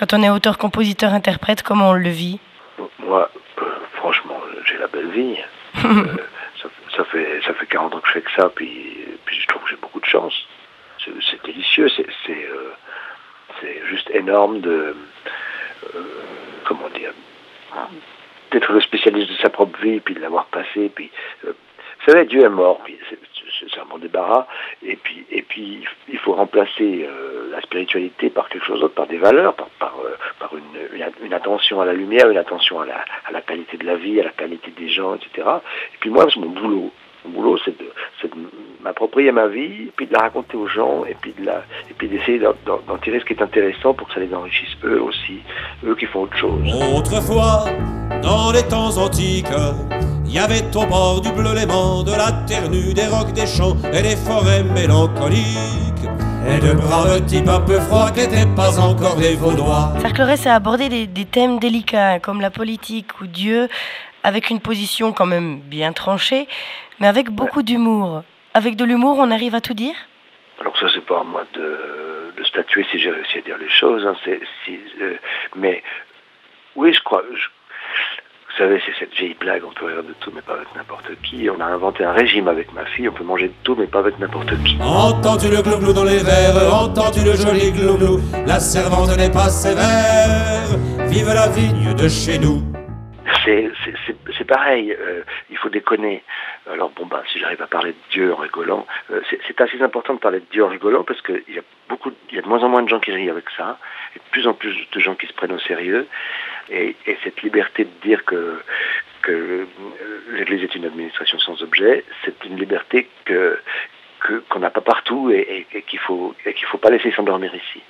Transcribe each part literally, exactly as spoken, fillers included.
Quand on est auteur, compositeur, interprète, comment on le vit? Moi, euh, franchement, j'ai la belle vie. euh, ça, ça fait ça fait quarante ans que je fais que ça, puis, puis je trouve que j'ai beaucoup de chance. C'est, c'est délicieux, c'est c'est, euh, c'est juste énorme de euh, comment dire d'être le spécialiste de sa propre vie, puis de l'avoir passé, puis euh, vous savez, Dieu est mort, puis c'est, c'est un bon débarras, et puis et puis il faut remplacer euh, la spiritualité par quelque chose d'autre, par des valeurs, par par, euh, par une, une une attention à la lumière, une attention à la à la qualité de la vie, à la qualité des gens, et cetera. Et puis moi, c'est mon boulot. Mon boulot, c'est de, c'est de m'approprier ma vie, puis de la raconter aux gens, et puis de la, et puis d'essayer d'en, d'en tirer ce qui est intéressant pour que ça les enrichisse eux aussi, eux qui font autre chose. Autrefois, dans les temps antiques, il y avait au bord du bleu Léman, de la terre nue, des rocs, des champs et des forêts mélancoliques, et de braves types un peu froids qui n'étaient pas encore des Vaudois. Cercle Reste a abordé des, des thèmes délicats comme la politique ou Dieu, avec une position quand même bien tranchée, mais avec beaucoup ouais. d'humour. Avec de l'humour, on arrive à tout dire? Alors ça, c'est pas à moi de, de statuer si j'ai réussi à dire les choses, hein, c'est, si, euh, mais oui, je crois... Je, vous savez, c'est cette vieille blague, on peut rire de tout, mais pas avec n'importe qui. On a inventé un régime avec ma fille, on peut manger de tout, mais pas avec n'importe qui. Entends-tu le glouglou dans les verres, entends-tu le joli glouglou, la servante n'est pas sévère, vive la vigne de chez nous. C'est, c'est, c'est, c'est pareil, euh, il faut déconner. Alors bon, bah, si j'arrive à parler de Dieu en rigolant, euh, c'est, c'est assez important de parler de Dieu en rigolant parce qu'il y a beaucoup, il y a de moins en moins de gens qui rient avec ça, et de plus en plus de gens qui se prennent au sérieux, et, et cette liberté de dire que, que l'Église est une administration sans objet, c'est une liberté que, que, qu'on n'a pas partout et, et, et qu'il faut, et qu'il faut pas laisser s'endormir ici.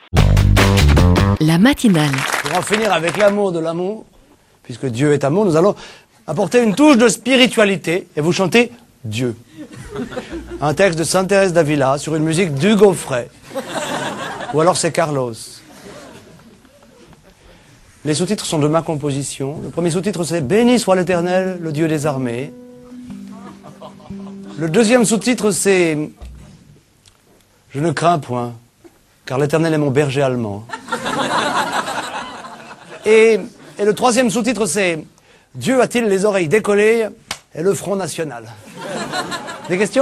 La matinale. Pour en finir avec l'amour de l'amour, puisque Dieu est amour, nous allons apporter une touche de spiritualité et vous chanter Dieu. Un texte de Sainte Thérèse d'Avila sur une musique d'Hugo Frey. Ou alors c'est Carlos. Les sous-titres sont de ma composition. Le premier sous-titre c'est « Béni soit l'Éternel, le Dieu des armées ». Le deuxième sous-titre c'est « Je ne crains point, car l'Éternel est mon berger allemand ». Et... Et le troisième sous-titre, c'est « Dieu a-t-il les oreilles décollées et le front national ?» Des questions ?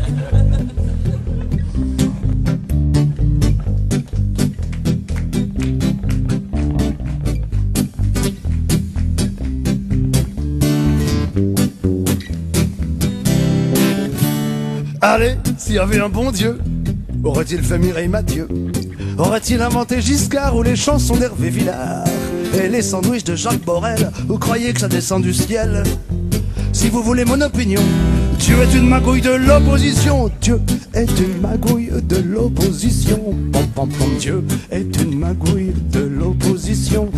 Allez, s'il y avait un bon Dieu, aurait-il fait Mireille Mathieu? Aurait-il inventé Giscard ou les chansons d'Hervé Villard? Et les sandwichs de Jacques Borel, vous croyez que ça descend du ciel? Si vous voulez mon opinion, Dieu est une magouille de l'opposition. Dieu est une magouille de l'opposition. Pom pom pom, Dieu est une magouille de l'opposition.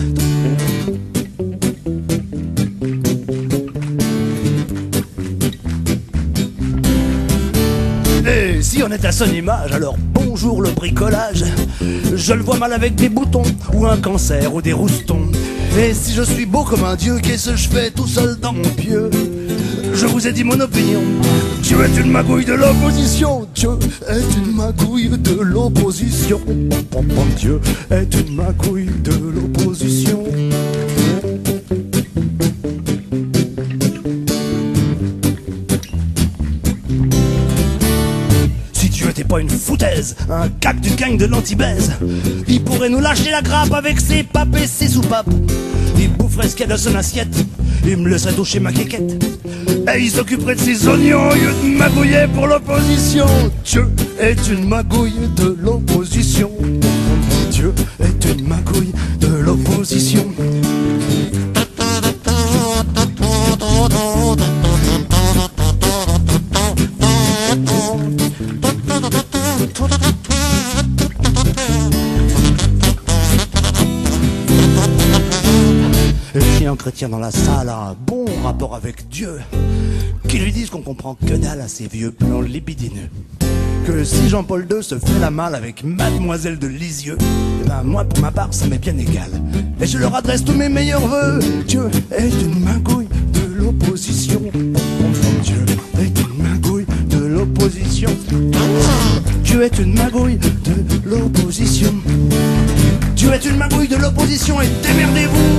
Et si on est à son image, alors bonjour le bricolage. Je le vois mal avec des boutons, ou un cancer, ou des roustons. Et si je suis beau comme un dieu, qu'est-ce que je fais tout seul dans mon pieu? Je vous ai dit mon opinion. Dieu est une magouille de l'opposition. Dieu est une magouille de l'opposition. Pom, pom, pom, Dieu est une magouille de l'opposition. T'es pas une foutaise, un cac du gang de l'anti-baise. Il pourrait nous lâcher la grappe avec ses papes et ses soupapes. Il boufferait ce qu'il y a dans son assiette, il me laisserait toucher ma quéquette. Et il s'occuperait de ses oignons au lieu de magouiller pour l'opposition. Dieu est une magouille de l'opposition. Dieu est une magouille de l'opposition. Et si un chrétien dans la salle a un bon rapport avec Dieu, qu'il lui dise qu'on comprend que dalle à ses vieux plans libidineux, que si Jean-Paul deux se fait la malle avec Mademoiselle de Lisieux, eh ben moi pour ma part ça m'est bien égal. Et je leur adresse tous mes meilleurs vœux. Dieu est une magouille de l'opposition. Dieu est une magouille de l'opposition. Dieu est une magouille de l'opposition. Dieu est une magouille de l'opposition et démerdez-vous.